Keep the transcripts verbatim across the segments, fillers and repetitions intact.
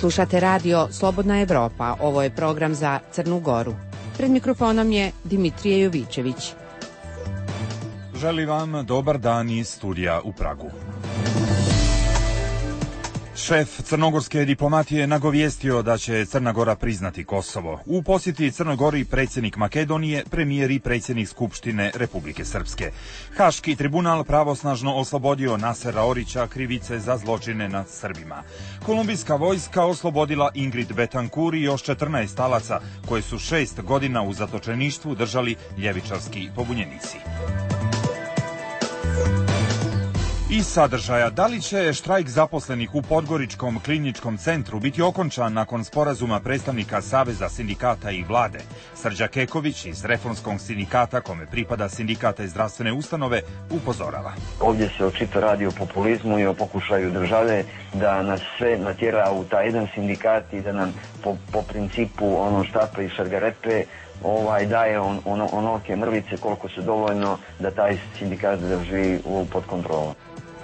Slušate radio Slobodna Evropa, ovo je program za Crnu Goru. Pred mikrofonom je Dimitrije Jovićević. Želim vam dobar dan iz studija u Pragu. Šef crnogorske diplomatije nagovijestio da će Crna Gora priznati Kosovo. U posjeti Crnoj Gori predsjednik Makedonije, premijer i predsjednik Skupštine Republike Srpske. Haški tribunal pravosnažno oslobodio Nasera Orića krivice za zločine nad Srbima. Kolumbijska vojska oslobodila Ingrid Betancourt i još četrnaest talaca koje su šest godina u zatočeništvu držali ljevičarski pobunjenici. Iz sadržaja, da li će štrajk zaposlenih u Podgoričkom kliničkom centru biti okončan nakon sporazuma predstavnika Saveza sindikata i vlade? Srđa Keković iz Reformskog sindikata, kome pripada sindikata i zdravstvene ustanove, upozorava. Ovdje se očito radi o populizmu i o pokušaju države da nas sve natjera u taj jedan sindikat i da nam po, po principu ono štape i šargarepe ovaj, daje on, ono, onolike mrvice koliko su dovoljno da taj sindikat drži pod kontrolom.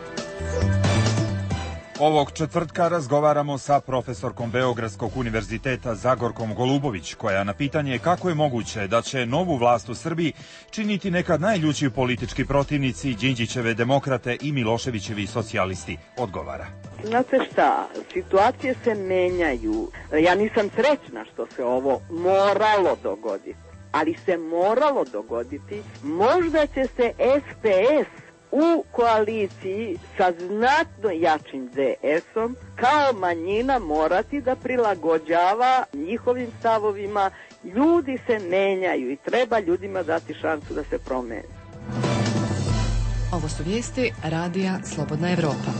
Ovog četvrtka razgovaramo sa profesorkom Beogradskog univerziteta Zagorkom Golubović, koja na pitanje kako je moguće da će novu vlast u Srbiji činiti nekad najljući politički protivnici Đinđićeve demokrate i Miloševićevi socijalisti, odgovara. Znate šta, situacije se menjaju. Ja nisam srećna što se ovo moralo dogoditi, ali se moralo dogoditi. Možda će se S P S u koaliciji sa znatno jačim D S-om kao manjina morati da prilagođava njihovim stavovima. Ljudi se menjaju i treba ljudima dati šansu da se promene. Ovo su vijesti Radija Slobodna Evropa.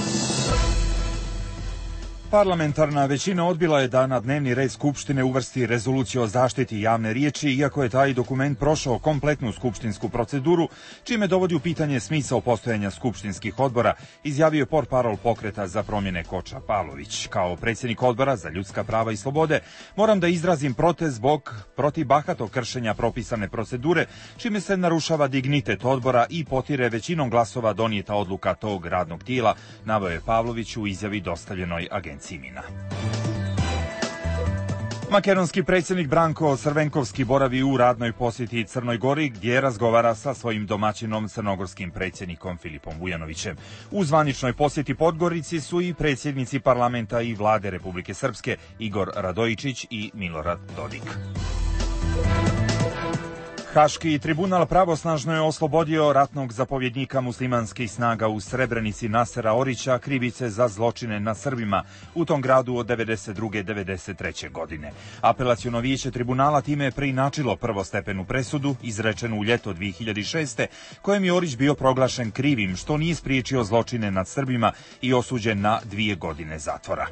Parlamentarna većina odbila je da na dnevni red Skupštine uvrsti rezoluciju o zaštiti javne riječi, iako je taj dokument prošao kompletnu skupštinsku proceduru, čime dovodi u pitanje smisao postojanja skupštinskih odbora, izjavio portparol Pokreta za promjene Koča Pavlović. Kao predsjednik odbora za ljudska prava i slobode moram da izrazim protest zbog protiv bahatog kršenja propisane procedure, čime se narušava dignitet odbora i potire većinom glasova donijeta odluka tog radnog tijela, naveo je Pavlović u izjavi dostavljenoj agenciji. Makedonski predsjednik Branko Crvenkovski boravi u radnoj posjeti Crnoj Gori, gdje razgovara sa svojim domaćinom crnogorskim predsjednikom Filipom Vujanovićem. U zvaničnoj posjeti Podgorici su i predsjednici parlamenta i vlade Republike Srpske Igor Radojičić i Milorad Dodik. Haški tribunal pravosnažno je oslobodio ratnog zapovjednika muslimanskih snaga u Srebrenici Nasera Orića krivice za zločine nad Srbima u tom gradu od devedeset druge do devedeset treće godine. Apelaciono vijeće tribunala time je preinačilo prvostepenu presudu, izrečenu u ljeto dvije hiljade šeste. kojem je Orić bio proglašen krivim što nije spriječio zločine nad Srbima i osuđen na dvije godine zatvora.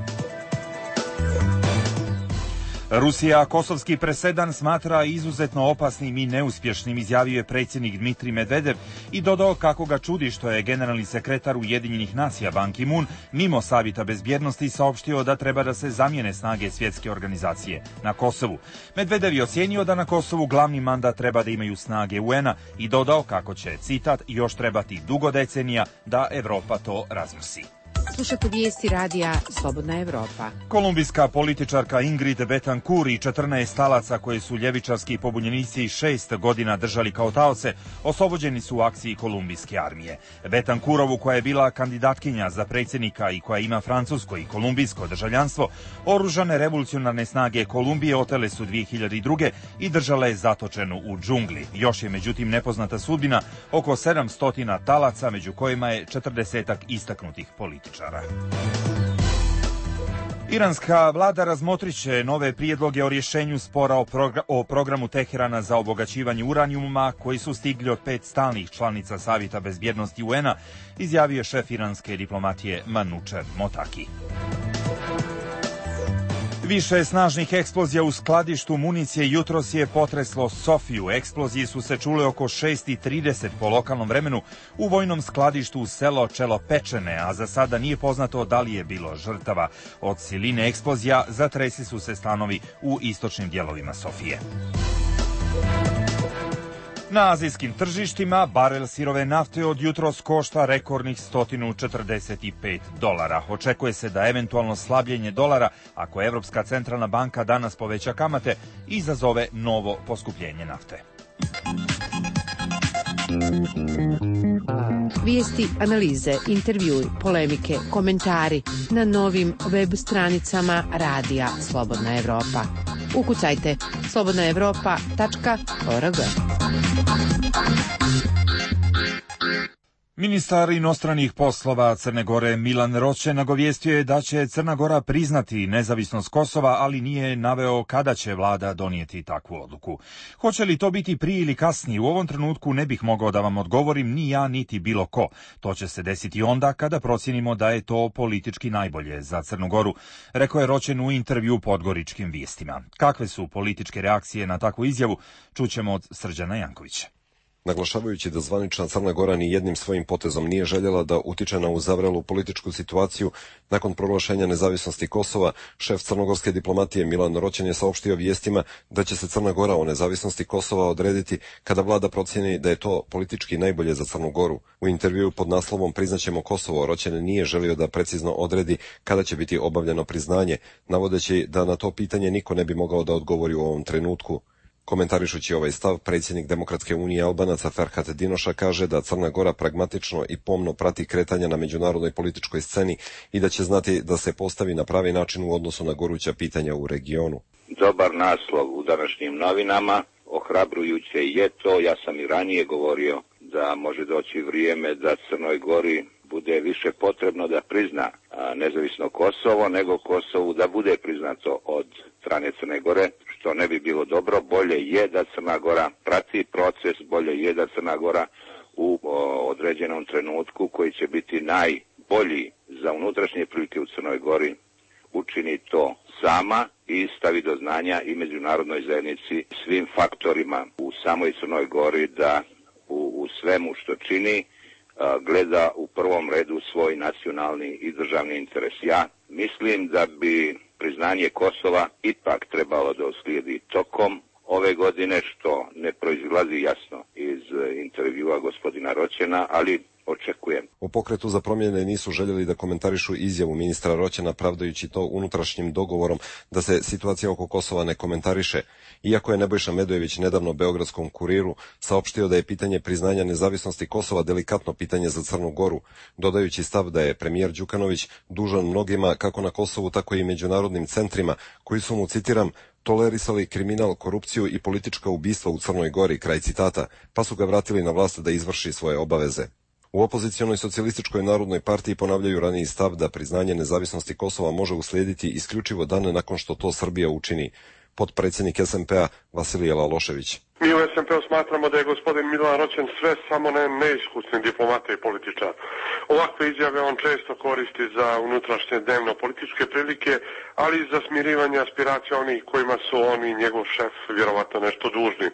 Rusija kosovski presedan smatra izuzetno opasnim i neuspješnim, izjavio je predsjednik Dmitrij Medvedev i dodao kako ga čudi što je generalni sekretar Ujedinjenih nacija Ban Ki-moon mimo Savjeta bezbjednosti saopštio da treba da se zamijene snage svjetske organizacije na Kosovu. Medvedev je ocijenio da na Kosovu glavni mandat treba da imaju snage U N-a i dodao kako će, citat, još trebati dugo decenija da Evropa to razmrsi. Slušate vijesti radija Slobodna Evropa. Kolumbijska političarka Ingrid Betancourt i četrnaest talaca koje su ljevičarski pobunjenici šest godina držali kao taoce oslobođeni su u akciji kolumbijske armije. Betancourtovu, koja je bila kandidatkinja za predsjednika i koja ima francusko i kolumbijsko državljanstvo, oružane revolucionarne snage Kolumbije otele su dvije hiljade druge. i držala je zatočenu u džungli. Još je međutim nepoznata sudbina oko sedamsto talaca, među kojima je četrdesetak istaknutih političara. Iranska vlada razmotrit će nove prijedloge o rješenju spora o, progr- o programu Teherana za obogaćivanje uranijuma koji su stigli od pet stalnih članica Savjeta bezbjednosti U N-a, izjavio je šef iranske diplomatije Manučer Motaki. Više snažnih eksplozija u skladištu municije jutros je potreslo Sofiju. Eksplozije su se čule oko šest i trideset po lokalnom vremenu u vojnom skladištu u selo Čelopečene, a za sada nije poznato da li je bilo žrtava. Od siline eksplozija zatresli su se stanovi u istočnim dijelovima Sofije. Na azijskim tržištima barel sirove nafte od jutros košta rekordnih sto četrdeset pet dolara. Očekuje se da eventualno slabljenje dolara, ako Evropska centralna banka danas poveća kamate, izazove novo poskupljenje nafte. Vijesti, analize, intervjui, polemike, komentari na novim web stranicama Radija Slobodna Evropa. Ukucajte slobodna evropa tačka org. Ministar inostranih poslova Crne Gore Milan Roće nagovijestio je da će Crna Gora priznati nezavisnost Kosova, ali nije naveo kada će vlada donijeti takvu odluku. Hoće li to biti prije ili kasnije, u ovom trenutku ne bih mogao da vam odgovorim ni ja niti bilo ko. To će se desiti onda kada procjenimo da je to politički najbolje za Crnu Goru, rekao je Roćen u intervju Podgoričkim vijestima. Kakve su političke reakcije na takvu izjavu, čućemo od Srđana Jankovića. Naglašavajući da zvanična Crna Gora ni jednim svojim potezom nije željela da utiče na uzavrelu političku situaciju nakon proglašenja nezavisnosti Kosova, šef crnogorske diplomatije Milan Roćen je saopštio vijestima da će se Crna Gora o nezavisnosti Kosova odrediti kada vlada procjeni da je to politički najbolje za Crnu Goru. U intervjuu pod naslovom Priznaćemo Kosovo, Roćen nije želio da precizno odredi kada će biti obavljeno priznanje, navodeći da na to pitanje niko ne bi mogao da odgovori u ovom trenutku. Komentarišući ovaj stav, predsjednik Demokratske unije Albanaca Ferhat Dinoša kaže da Crna Gora pragmatično i pomno prati kretanja na međunarodnoj političkoj sceni i da će znati da se postavi na pravi način u odnosu na goruća pitanja u regionu. Dobar naslov u današnjim novinama, ohrabrujuće je to, ja sam i ranije govorio da može doći vrijeme da Crnoj Gori bude više potrebno da prizna nezavisno Kosovo, nego Kosovu da bude priznato od strane Crne Gore, što ne bi bilo dobro. Bolje je da Crna Gora prati proces, bolje je da Crna Gora u o, određenom trenutku koji će biti najbolji za unutrašnje prilike u Crnoj Gori učini to sama i stavi do znanja i međunarodnoj zajednici, svim faktorima u samoj Crnoj Gori da u, u svemu što čini a, gleda u prvom redu svoj nacionalni i državni interes. Ja mislim da bi priznanje Kosova ipak trebalo da uslijedi tokom ove godine, što ne proizlazi jasno iz intervjua gospodina Roćena, ali očekujem. U Pokretu za promjene nisu željeli da komentarišu izjavu ministra Roćena, pravdajući to unutrašnjim dogovorom da se situacija oko Kosova ne komentariše, iako je Nebojša Medojević nedavno Beogradskom Kuriru saopštio da je pitanje priznanja nezavisnosti Kosova delikatno pitanje za Crnu Goru, dodajući stav da je premijer Đukanović dužan mnogima kako na Kosovu tako i međunarodnim centrima koji su mu, citiram, tolerisali kriminal, korupciju i politička ubistva u Crnoj Gori, kraj citata, pa su ga vratili na vlast da izvrši svoje obaveze. U opozicijonoj socijalističkoj narodnoj partiji ponavljaju raniji stav da priznanje nezavisnosti Kosova može uslijediti isključivo dan nakon što to Srbija učini. Potpredsjednik es em pe-a Vasilije Lalošević. Mi u es em pe-u smatramo da je gospodin Milan Roćen sve samo ne neiskusni diplomata i političar. Ovakve izjave on često koristi za unutrašnje dnevno-političke prilike, ali i za smirivanje aspiracija onih kojima su on i njegov šef vjerovatno nešto dužni.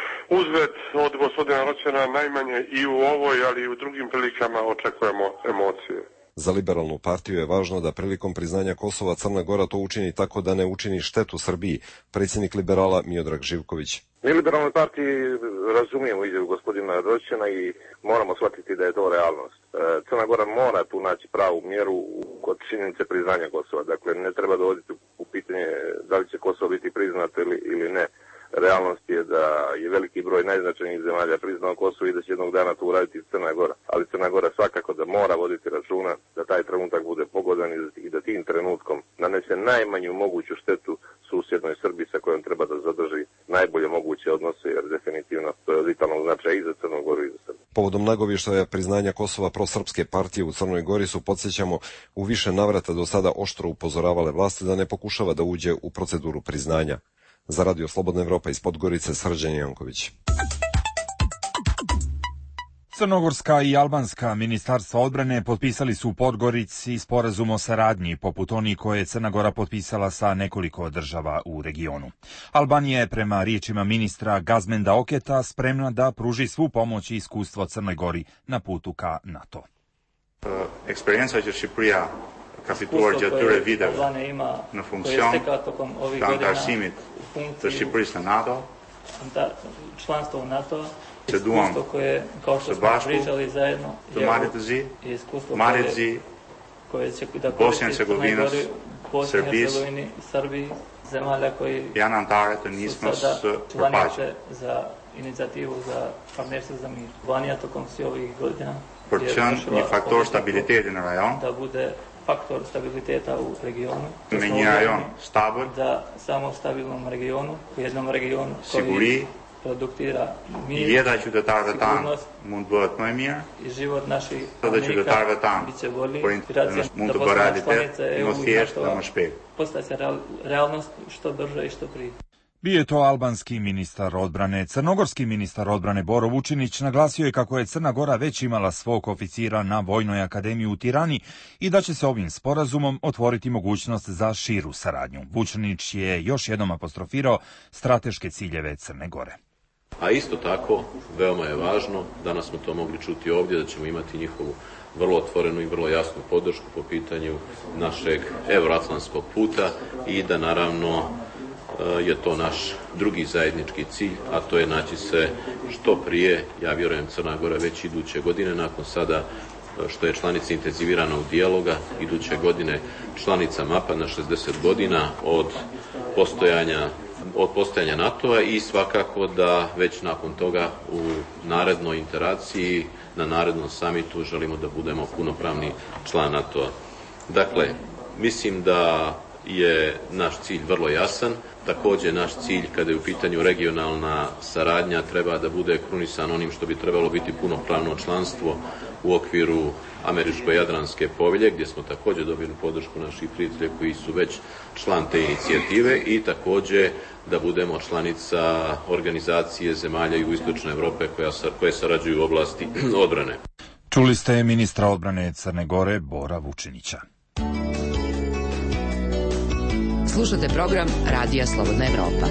Uzved od gospodina Roćena najmanje i u ovoj, ali i u drugim prilikama očekujemo emocije. Za liberalnu partiju je važno da prilikom priznanja Kosova Crna Gora to učini tako da ne učini štetu Srbiji, predsjednik liberala Miodrag Živković. Mi u liberalnoj partiji razumijemo izjavu gospodina Roćena i moramo shvatiti da je to realnost. Crna Gora mora tu naći pravu mjeru kod činjenice priznanja Kosova. Dakle, ne treba dovoditi u pitanje da li će Kosovo biti priznato ili, ili ne. Realnost je da je veliki broj najznačajnijih zemalja priznao Kosovo i da će jednog dana to uraditi Crna Gora. Ali Crna Gora svakako da mora voditi računa da taj trenutak bude pogodan i da tim trenutkom nanese najmanju moguću štetu susjednoj Srbiji sa kojom treba da zadrži najbolje moguće odnose, jer definitivno to je od vitalnog značaja i za Crnu Goru i za Srbiju. Povodom nagovještaja priznanja Kosova prosrpske partije u Crnoj Gori su, podsjećamo, u više navrata do sada oštro upozoravale vlasti da ne pokušava da uđe u proceduru priznanja. Za Radio Slobodna Evropa iz Podgorice, Srđan Janković. Crnogorska i albanska ministarstva odbrane potpisali su u Podgorici sporazum o saradnji, poput onih koje je Crna Gora potpisala sa nekoliko država u regionu. Albanija je, prema riječima ministra Gazmenda Oketa, spremna da pruži svu pomoć i iskustvo Crnoj Gori na putu ka NATO. Experiența de Shqipëria ka fituar gjatë këtyre viteve në funksion të antarësimit të Shqipërisë në NATO, članstvo u NATO, Iskustvo koje, kao što smo pričali zajedno, je iskustvo koje, koje će da koristi Crnoj Gori, Bosni i Hercegovini, Srbiji, zemalja koji su sada članice za inicijativu za partnerstvo za mir. Albanija tokom svih ovih godina je faktor stabiliteta na regionu. Da bude faktor stabiliteta u regionu. Da samo u stabilnom regionu, u jednom regionu koji produktira mir, sigurnost i život naših stanovnika biće bolji. Federacija da postane članica E U i NATO-a postaće realnost što brže i što prije. Bio je to albanski ministar odbrane. Crnogorski ministar odbrane Boro Vučinić naglasio je kako je Crna Gora već imala svog oficira na Vojnoj akademiji u Tirani i da će se ovim sporazumom otvoriti mogućnost za širu saradnju. Vučinić je još jednom apostrofirao strateške ciljeve Crne Gore. A isto tako, veoma je važno, danas smo to mogli čuti ovdje, da ćemo imati njihovu vrlo otvorenu i vrlo jasnu podršku po pitanju našeg euroatlantskog puta i da naravno je to naš drugi zajednički cilj, a to je naći se što prije, ja vjerujem Crna Gora već iduće godine, nakon sada što je članica intenziviranog dijaloga, iduće godine članica MAPA na šezdeset godina od postojanja od postojanja NATO-a i svakako da već nakon toga u narednoj interakciji, na narednom samitu želimo da budemo punopravni član NATO-a. Dakle, mislim da je naš cilj vrlo jasan. Također naš cilj kada je u pitanju regionalna saradnja treba da bude krunisan onim što bi trebalo biti punopravno članstvo u okviru Američko-Jadranske povelje, gdje smo također dobili podršku naših prijatelja koji su već član te inicijative i također da budemo članica organizacije zemalja jugoistočne Europe koja, koje sarađuju u oblasti odbrane. Čuli ste ministra odbrane Crne Gore Bora Vučinića. Slušate program Radija Slobodna Evropa.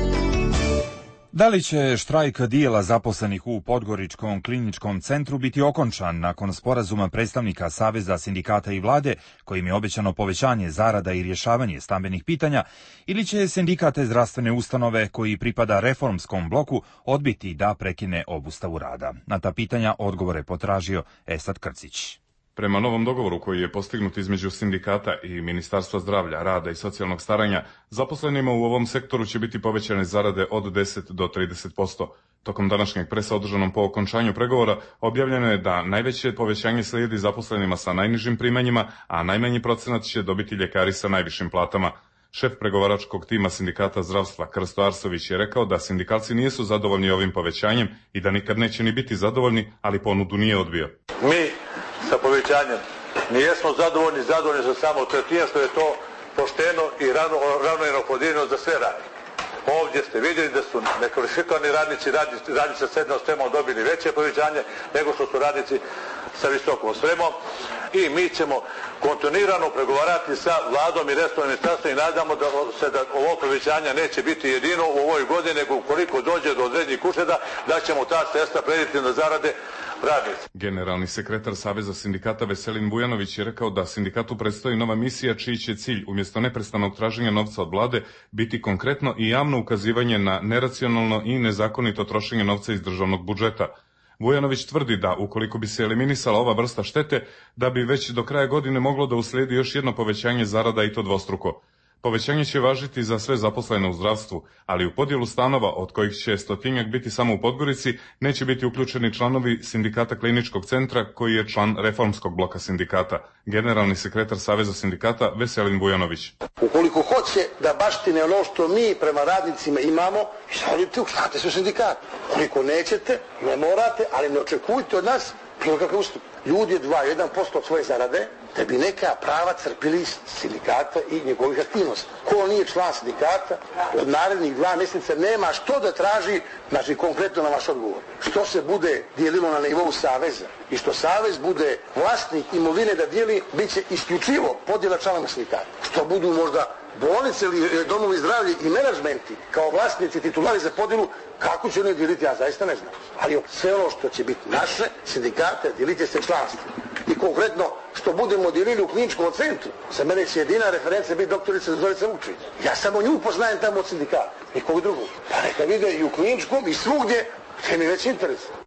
Da li će štrajk dijela zaposlenih u Podgoričkom kliničkom centru biti okončan nakon sporazuma predstavnika Saveza sindikata i vlade, kojim je obećano povećanje zarada i rješavanje stambenih pitanja, ili će sindikate zdravstvene ustanove koji pripada reformskom bloku odbiti da prekine obustavu rada? Na ta pitanja odgovore potražio Esad Krcić. Prema novom dogovoru koji je postignut između sindikata i Ministarstva zdravlja, rada i socijalnog staranja, zaposlenima u ovom sektoru će biti povećane zarade od deset do trideset posto. Tokom današnjeg presa održanom po okončanju pregovora objavljeno je da najveće povećanje slijedi zaposlenima sa najnižim primanjima, a najmanji procenat će dobiti ljekari sa najvišim platama. Šef pregovaračkog tima sindikata zdravstva Krsto Arsović je rekao da sindikalci nisu zadovoljni ovim povećanjem i da nikad neće ni biti zadovoljni, ali ponudu nije odbio. Mi sa povećanjem nijesmo zadovoljni, zadovoljni su samo tretina što je to pošteno i ravnomjerno podijeljeno za sve radnike. Ovdje ste vidjeli da su nekvalifikovani radnici, radnici, radnici sa srednjom spremom dobili veće povećanje nego što su radnici sa visokom spremom i mi ćemo kontinuirano pregovarati sa vladom i resornim ministarstvom i nadamo da se da ovo povećanja neće biti jedino u ovoj godini, nego ukoliko dođe do određenih ušteda da ćemo ta sredstva prediti na zarade radnici. Generalni sekretar Saveza sindikata Veselin Vujanović je rekao da sindikatu predstoji nova misija čiji će cilj umjesto neprestanog traženja novca od vlade biti konkretno i javno ukazivanje na neracionalno i nezakonito trošenje novca iz državnog budžeta. Vujanović tvrdi da ukoliko bi se eliminisala ova vrsta štete, da bi već do kraja godine moglo da uslijedi još jedno povećanje zarada i to dvostruko. Povećanje će važiti za sve zaposlene u zdravstvu, ali u podjelu stanova, od kojih će stotinjak biti samo u Podgorici, neće biti uključeni članovi sindikata kliničkog centra, koji je član reformskog bloka sindikata. Generalni sekretar Saveza sindikata Veselin Vujanović. Ukoliko hoće da baštine ono što mi prema radnicima imamo, izvolite, uštate se u sindikat. Ukoliko nećete, ne morate, ali ne očekujte od nas bilo kakav ustup. Ljudi dva do jedan posto od svoje zarade da bi neka prava crpili iz sindikata i njegovih aktivnosti. Ko nije član sindikata, od narednih dva mjeseca nema što da traži, znači konkretno na vaš odgovor. Što se bude dijelilo na nivou saveza i što savez bude vlasnik imovine da dijeli, bit će isključivo podjela članova sindikata. Što budu možda bolnice ili domovi zdravlja i menadžmenti kao vlasnici titulari za podjelu, kako će oni dijeliti, ja zaista ne znam. Ali sve ono što će biti naše sindikate, dijelite se članstvo. I konkretno što budemo dijelili u kliničkom centru, za mene će jedina referenca biti doktorica Zorica Vučinić. Ja samo nju poznajem tamo od sindikata, nikog drugog. Pa neka vide i u kliničkom i svugdje, to mi već interes.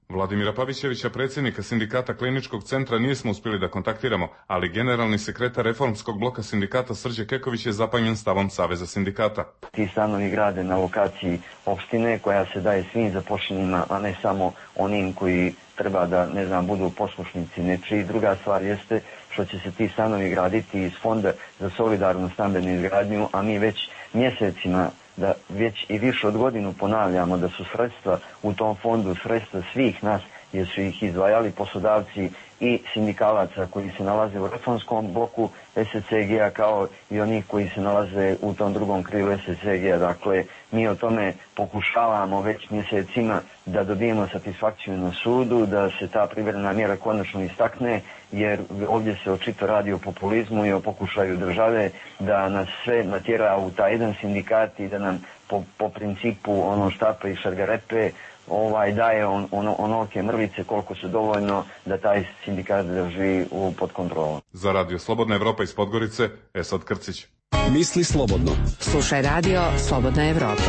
Vladimira Pavićevića, predsjednika sindikata Kliničkog centra, nismo uspjeli da kontaktiramo, ali generalni sekretar reformskog bloka sindikata Srđe Keković je zapanjen stavom Saveza sindikata. Ti stanovi grade na lokaciji opštine koja se daje svim zaposlenima, a ne samo onim koji treba da, ne znam, budu poslušnici nečiji. Druga stvar jeste što će se ti stanovi graditi iz Fonda za solidarnu stambenu izgradnju, a mi već mjesecima, da već i više od godinu ponavljamo da su sredstva u tom fondu sredstva svih nas, jer su ih izdvajali poslodavci i sindikalaca koji se nalaze u reformskom bloku es ce ge a kao i onih koji se nalaze u tom drugom krilu es ce ge a. Dakle, mi o tome pokušavamo već mjesecima da dobijemo satisfakciju na sudu, da se ta privremena mjera konačno istakne, jer ovdje se očito radi o populizmu i o pokušaju države da nas sve natjera u taj jedan sindikat i da nam po, po principu ono štapa i šargarepe ovaj daje on, ono, onolike mrvice koliko su dovoljno da taj sindikat drži u, pod kontrolom. Za Radio Slobodna Evropa iz Podgorice, Esad Krcić. Misli slobodno. Slušaj Radio Slobodna Evropa.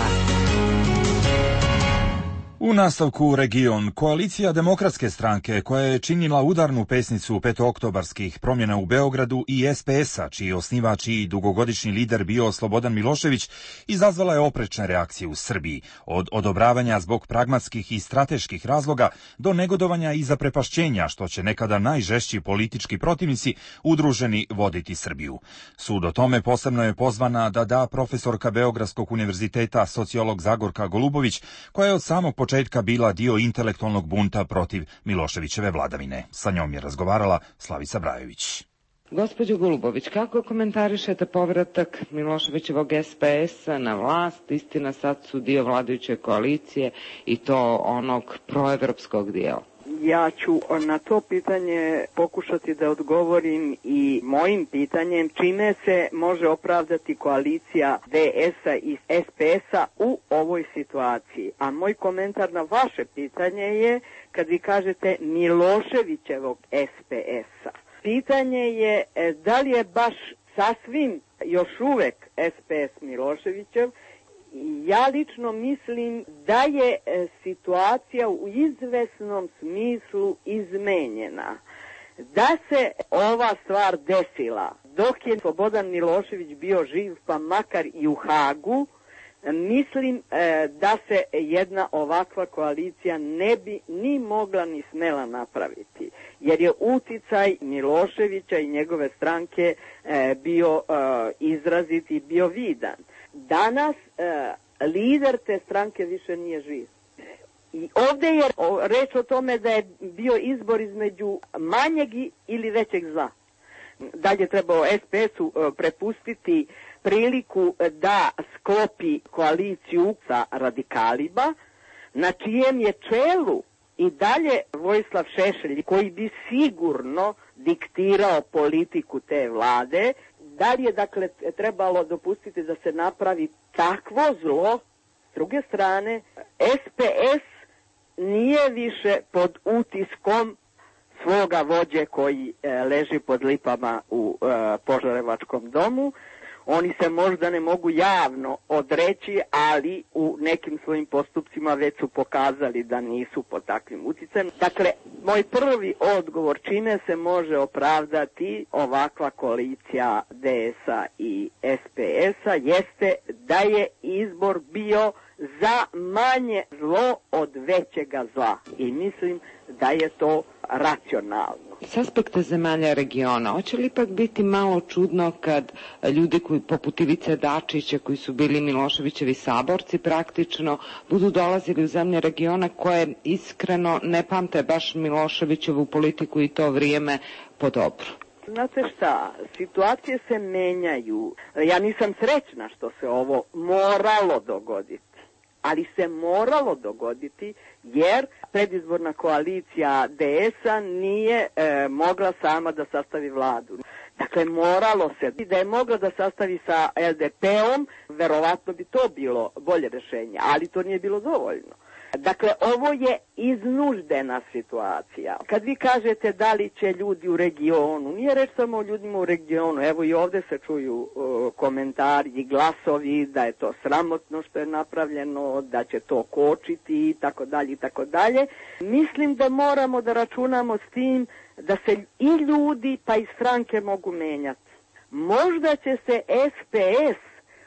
U nastavku region, koalicija Demokratske stranke koja je činila udarnu pesnicu petooktobarskih promjena u Beogradu i es pe es a, čiji je osnivač i dugogodišnji lider bio Slobodan Milošević, izazvala je oprečne reakcije u Srbiji, od odobravanja zbog pragmatskih i strateških razloga do negodovanja i zaprepašćenja što će nekada najžešći politički protivnici udruženi voditi Srbiju. Sud o tome posebno je pozvana da da profesorka Beogradskog univerziteta, sociolog Zagorka Golubović, koja je od samog početka bila dio intelektualnog bunta protiv Miloševićeve vladavine. Sa njom je razgovarala Slavica Brajović. Gospođo Golubović, kako komentarišete povratak Miloševićevog es pe es a na vlast? Istina, sad su dio vladajuće koalicije i to onog proevropskog dijela. Ja ću na to pitanje pokušati da odgovorim i mojim pitanjem čime se može opravdati koalicija de es a i es pe es a u ovoj situaciji. A moj komentar na vaše pitanje je kad vi kažete Miloševićevog es pe es a. Pitanje je da li je baš sasvim još uvek es pe es Miloševićev. Ja lično mislim da je situacija u izvesnom smislu izmenjena. Da se ova stvar desila dok je Slobodan Milošević bio živ, pa makar i u Hagu, mislim da se jedna ovakva koalicija ne bi ni mogla ni smela napraviti. Jer je uticaj Miloševića i njegove stranke bio izrazit i bio vidan. Danas e, lider te stranke više nije živ. I ovdje je reč o tome da je bio izbor između manjeg ili većeg zla. Dalje trebao es pe es u e, prepustiti priliku da sklopi koaliciju sa radikalima, na čijem je čelu i dalje Vojislav Šešelj, koji bi sigurno diktirao politiku te vlade. Da li je, dakle, trebalo dopustiti da se napravi takvo zlo? S druge strane, es pe es nije više pod utiskom svoga vođe koji e, leži pod lipama u e, Požarevačkom domu. Oni se možda ne mogu javno odreći, ali u nekim svojim postupcima već su pokazali da nisu pod takvim uticajem. Dakle, moj prvi odgovor čime se može opravdati ovakva koalicija de es a i es pe es a jeste da je izbor bio za manje zlo od većega zla. I mislim da je to racionalno. S aspekta zemalja regiona, hoće li ipak biti malo čudno kad ljudi koji poput Ivice Dačića, koji su bili Miloševićevi saborci praktično, budu dolazili u zemlje regiona koje iskreno ne pamte baš Miloševićevu politiku i to vrijeme po dobru? Znate šta, situacije se menjaju. Ja nisam srećna što se ovo moralo dogoditi. Ali se moralo dogoditi jer predizborna koalicija de es a nije e, mogla sama da sastavi vladu. Dakle, moralo se. Da je mogla da sastavi sa el de pe om, verovatno bi to bilo bolje rješenje, ali to nije bilo dovoljno. Dakle, ovo je iznuždena situacija. Kad vi kažete da li će ljudi u regionu, nije reč samo o ljudima u regionu, evo i ovdje se čuju uh, komentari i glasovi da je to sramotno što je napravljeno, da će to kočiti i tako dalje i tako dalje. Mislim da moramo da računamo s tim da se i ljudi pa i stranke mogu menjati. Možda će se S P S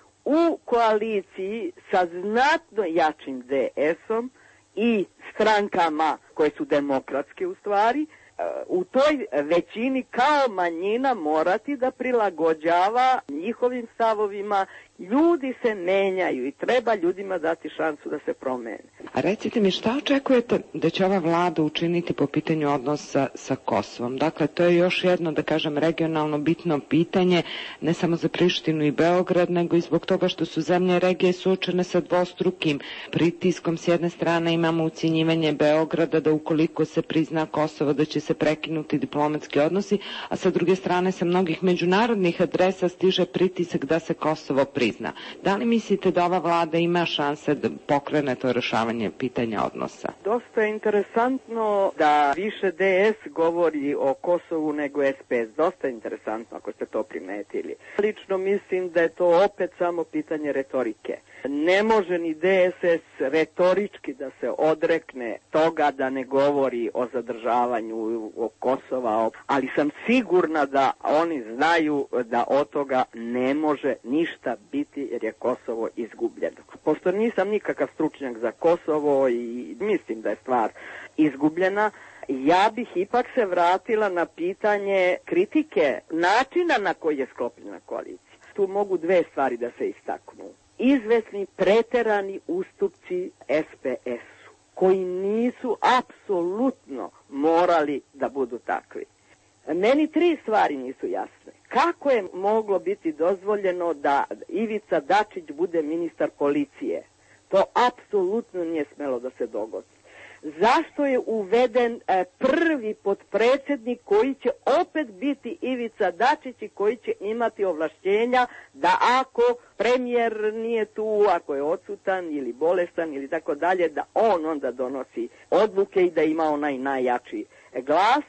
u koaliciji sa znatno jačim D S-om i strankama koje su demokratske u stvari, u toj većini kao manjina morati da prilagođava njihovim stavovima. Ljudi se menjaju i treba ljudima dati šansu da se promene. A recite mi, šta očekujete da će ova vlada učiniti po pitanju odnosa sa Kosovom? Dakle, to je još jedno, da kažem, regionalno bitno pitanje, ne samo za Prištinu i Beograd, nego i zbog toga što su zemlje regije suočene sa dvostrukim pritiskom. S jedne strane imamo ucjenjivanje Beograda da ukoliko se prizna Kosovo da će se prekinuti diplomatski odnosi, a sa druge strane sa mnogih međunarodnih adresa stiže pritisak da se Kosovo prizna. Da li mislite da ova vlada ima šanse da pokrene to rešavanje pitanja odnosa? Dosta je interesantno da više D S govori o Kosovu nego S P S. Dosta je interesantno ako ste to primetili. Lično mislim da je to opet samo pitanje retorike. Ne može ni D S S retorički da se odrekne toga da ne govori o zadržavanju o Kosova, ali sam sigurna da oni znaju da od toga ne može ništa biti jer je Kosovo izgubljeno. Pošto nisam nikakav stručnjak za Kosovo i mislim da je stvar izgubljena, ja bih ipak se vratila na pitanje kritike načina na koji je sklopljena koalicija. Tu mogu dve stvari da se istaknu. Izvesni preterani ustupci S P S-u, koji nisu apsolutno morali da budu takvi. Meni tri stvari nisu jasne. Kako je moglo biti dozvoljeno da Ivica Dačić bude ministar policije? To apsolutno nije smelo da se dogodi. Zašto je uveden e, prvi potpredsjednik koji će opet biti Ivica Dačić i koji će imati ovlašćenja da ako premijer nije tu, ako je odsutan ili bolestan ili tako dalje, da on onda donosi odluke i da ima onaj najjači glas?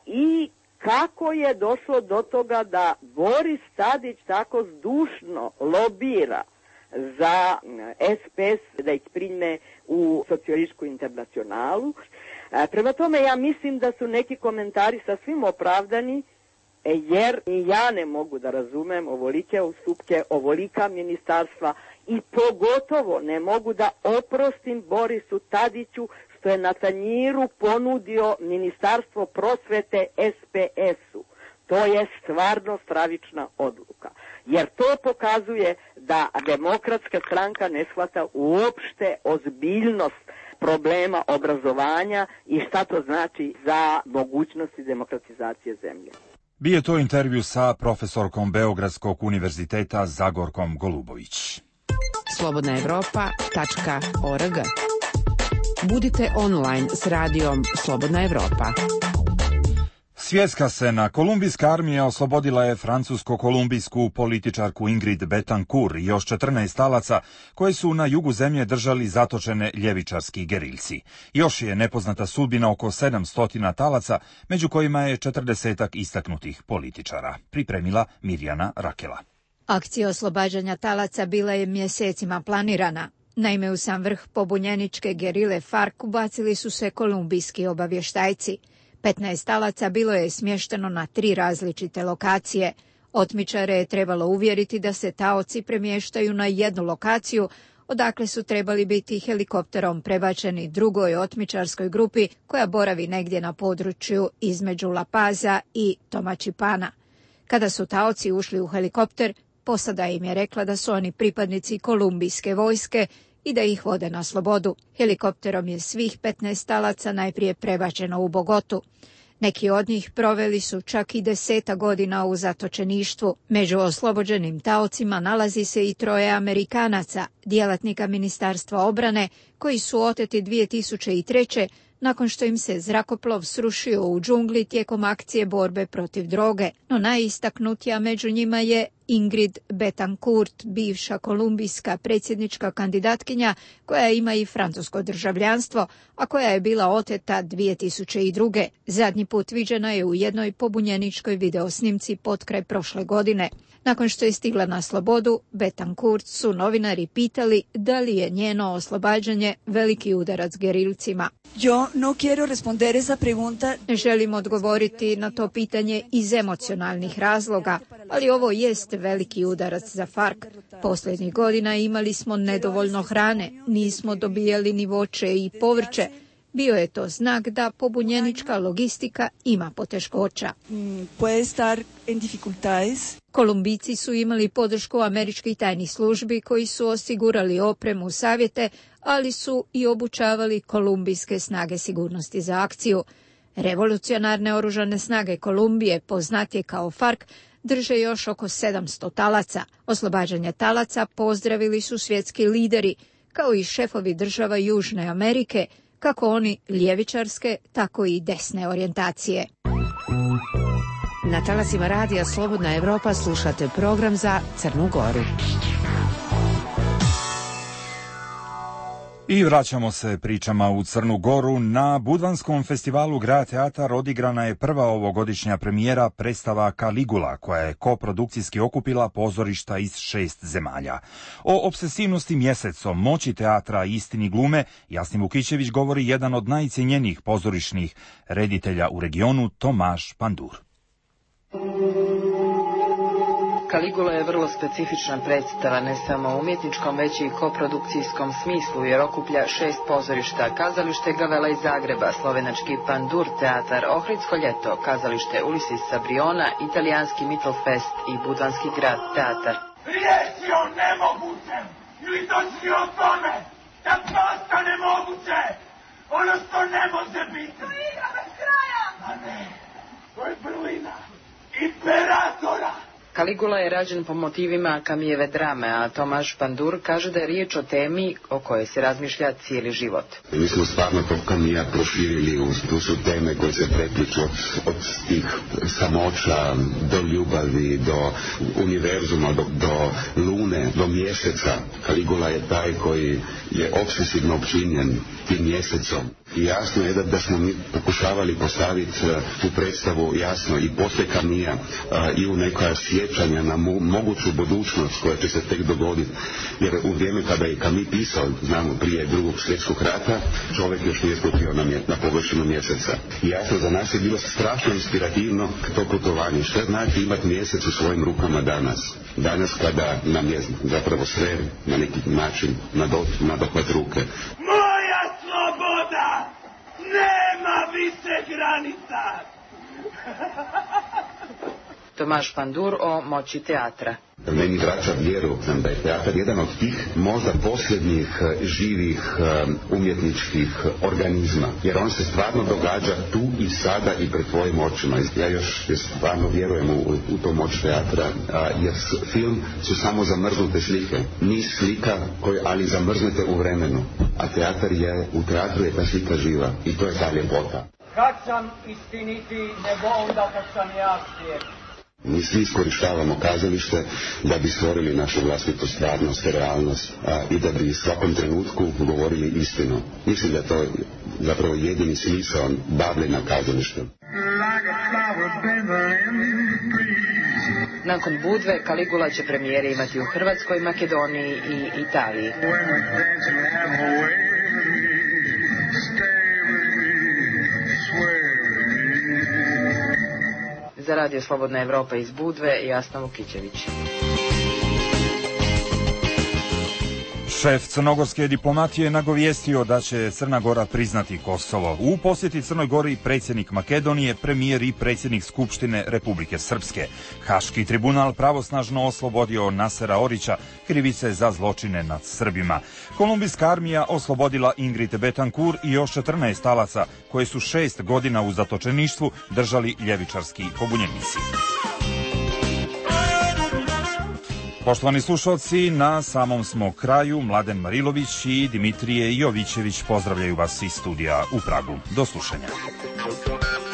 I kako je došlo do toga da Boris Tadić tako zdušno lobira za S P S da ih prime u socijalističku internacionalu. Prema tome ja mislim da su neki komentari sasvim opravdani, jer i ja ne mogu da razumem ovolike ustupke, ovolika ministarstva i pogotovo ne mogu da oprostim Borisu Tadiću što je na tanjiru ponudio Ministarstvo prosvete S P S-u. To je stvarno stravična odluka. Jer to pokazuje da Demokratska stranka ne shvata uopšte ozbiljnost problema obrazovanja i šta to znači za mogućnosti demokratizacije zemlje. Bio je to intervju sa profesorkom Beogradskog univerziteta Zagorkom Golubović. slobodna evropa tačka org. Budite online s radijom Slobodna Evropa. Svjetska scena. Kolumbijska armija oslobodila je francusko-kolumbijsku političarku Ingrid Betancourt i još četrnaest talaca koje su na jugu zemlje držali zatočene ljevičarski gerilci. Još je nepoznata sudbina oko sedamsto talaca, među kojima je četrdesetak istaknutih političara. Pripremila Mirjana Rakela. Akcija oslobađanja talaca bila je mjesecima planirana. Naime, u sam vrh pobunjeničke gerile FARC ubacili su se kolumbijski obavještajci. petnaest talaca bilo je smješteno na tri različite lokacije. Otmičare je trebalo uvjeriti da se taoci premještaju na jednu lokaciju, odakle su trebali biti helikopterom prebačeni drugoj otmičarskoj grupi koja boravi negdje na području između La Paza i Tomačipana. Kada su taoci ušli u helikopter, posada im je rekla da su oni pripadnici kolumbijske vojske i da ih vode na slobodu. Helikopterom je svih petnaest talaca najprije prebačeno u Bogotu. Neki od njih proveli su čak i deseta godina u zatočeništvu. Među oslobođenim taocima nalazi se i troje Amerikanaca, djelatnika Ministarstva obrane, koji su oteti dvije tisuće treće nakon što im se zrakoplov srušio u džungli tijekom akcije borbe protiv droge. No najistaknutija među njima je Ingrid Betancourt, bivša kolumbijska predsjednička kandidatkinja koja ima i francusko državljanstvo, a koja je bila oteta dvije tisuće druge. Zadnji put viđena je u jednoj pobunjeničkoj videosnimci potkraj prošle godine. Nakon što je stigla na slobodu, Betancourt su novinari pitali da li je njeno oslobađanje veliki udarac gerilcima. Yo no quiero responder esa pregunta. Ne želim odgovoriti na to pitanje iz emocionalnih razloga, ali ovo jest veliki udarac za FARC. Posljednjih godina imali smo nedovoljno hrane, nismo dobijali ni voće i povrće. Bio je to znak da pobunjenička logistika ima poteškoća. Puede estar en dificultades. Kolumbijci su imali podršku američkih tajnih službi koji su osigurali opremu, savjete, ali su i obučavali kolumbijske snage sigurnosti za akciju. Revolucionarne oružane snage Kolumbije, poznatije kao FARC, drže još oko sedamsto talaca. Oslobađanje talaca pozdravili su svjetski lideri, kao i šefovi država Južne Amerike, kako oni ljevičarske, tako i desne orijentacije. Na talasima radija Slobodna Evropa slušate program za Crnu Goru. I vraćamo se pričama u Crnu Goru. Na Budvanskom festivalu Grad Teatar odigrana je prva ovogodišnja premijera predstava Kaligula, koja je koprodukcijski okupila pozorišta iz šest zemalja. O obsesivnosti mjesecom, moći teatra i istini glume Jasni Vukićević govori jedan od najcijenjenijih pozorišnih reditelja u regionu, Tomaš Pandur. Kaligula je vrlo specifična predstava, ne samo u umjetničkom, već i koprodukcijskom smislu, jer okuplja šest pozorišta: kazalište Gavela iz Zagreba, slovenački Pandur teatar, Ohridsko ljeto, kazalište Ulises sa Briona, italijanski Mittelfest i budvanski Grad teatar. Riječi o nemogućem ili točni o tome da postane moguće ono što ne može biti. To je igra bez kraja! A ne, to je vrlina imperatora. Kaligula je rađen po motivima Camijeve drame, a Tomaš Pandur kaže da je riječ o temi o kojoj se razmišlja cijeli život. Mi smo stvarno to Camija proširili, tu su teme koje se prepliču od tih samoća do ljubavi, do univerzuma, do, do lune, do mjeseca. Kaligula je taj koji je obsesivno opčinjen tim mjesecom. I jasno je da, da smo mi pokušavali postaviti tu predstavu jasno i poslije Camija i u neka sjećanja na mo, moguću budućnost koja će se tek dogoditi. Jer u vrijeme kada je Camille pisao, znamo prije drugog svjetskog rata, čovjek još nije stupio na, mje, na površinu mjeseca. I jasno za nas je bilo strašno inspirativno to putovanje. Što znači imati mjesec u svojim rukama danas? Danas kada nam je zapravo sve na neki način na dohvat ruke. Moja sloboda nema više granica. Tomaš Pandur o moći teatra. Meni vraća vjeru da je teatar jedan od tih možda posljednjih živih umjetničkih organizma, jer on se stvarno događa tu i sada i pred tvojim očima. Ja još stvarno vjerujem u, u to moć teatra, jer film su samo zamrznute slike, niz slika koje ali zamrznete u vremenu, a teatar je, u teatru je ta slika živa i to je ta ljepota. Kad sam istiniti, nego onda kad sam ja svijet. Mi svi iskorištavamo kazalište da bi stvorili našu vlastitu stvarnost, realnost a, i da bi u svakom trenutku govorili istinu. Mislim da je to zapravo jedini smisao bavljenja kazalištem. Nakon Budve, Kaligula će premijere imati u Hrvatskoj, Makedoniji i Italiji. Za Radio Slobodna Evropa iz Budve, Jasna Vukićević. Šef crnogorske diplomatije nagovijestio da će Crna Gora priznati Kosovo. U posjeti Crnoj Gori predsjednik Makedonije, premijer i predsjednik Skupštine Republike Srpske. Haški tribunal pravosnažno oslobodio Nasera Orića, krivice za zločine nad Srbima. Kolumbijska armija oslobodila Ingrid Betancourt i još četrnaest talaca koje su šest godina u zatočeništvu držali ljevičarski pobunjenici. Poštovani slušalci, na samom smo kraju. Mladen Marilović i Dimitrije Jovićević pozdravljaju vas iz studija u Pragu. Do slušanja.